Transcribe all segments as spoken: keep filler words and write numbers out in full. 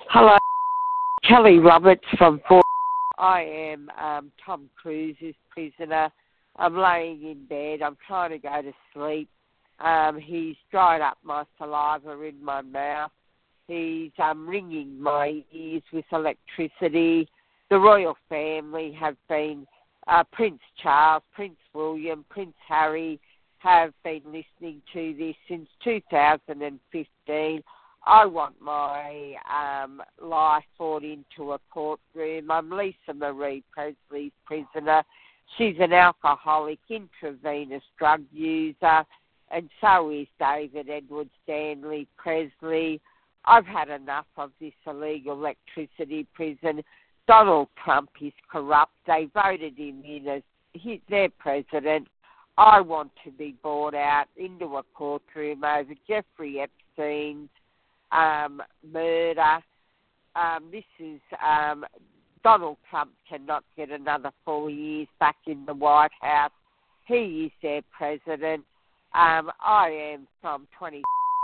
Hello, Kelly Roberts from Fort. I am um, Tom Cruise's prisoner. I'm laying in bed. I'm trying to go to sleep. Um, he's dried up my saliva in my mouth. He's um, ringing my ears with electricity. The royal family have been, uh, Prince Charles, Prince William, Prince Harry, have been listening to this since two thousand fifteen. I want my um, life brought into a courtroom. I'm Lisa Marie Presley's prisoner. She's an alcoholic, intravenous drug user, and so is David Edward Stanley Presley. I've had enough of this illegal electricity prison. Donald Trump is corrupt. They voted him in as he, their president. I want to be brought out into a courtroom over Jeffrey Epstein's um, murder. Um, this is um, Donald Trump cannot get another four years back in the White House. He is their president. Um, I am from twenty.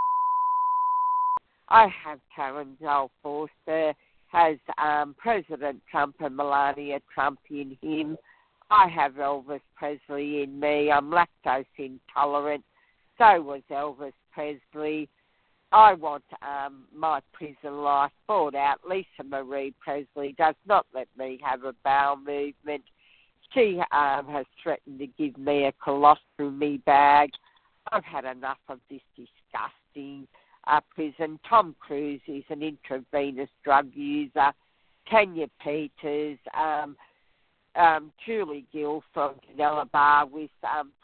I have Karen Joel Forster, has um, President Trump and Melania Trump in him. I have Elvis Presley in me. I'm lactose intolerant. So was Elvis Presley. I want um, my prison life brought out. Lisa Marie Presley does not let me have a bowel movement. She um, has threatened to give me a colostomy bag. I've had enough of this disgusting uh, prison. Tom Cruise is an intravenous drug user. Tanya Peters, um, um, Julie Gill from Canella Bar with um,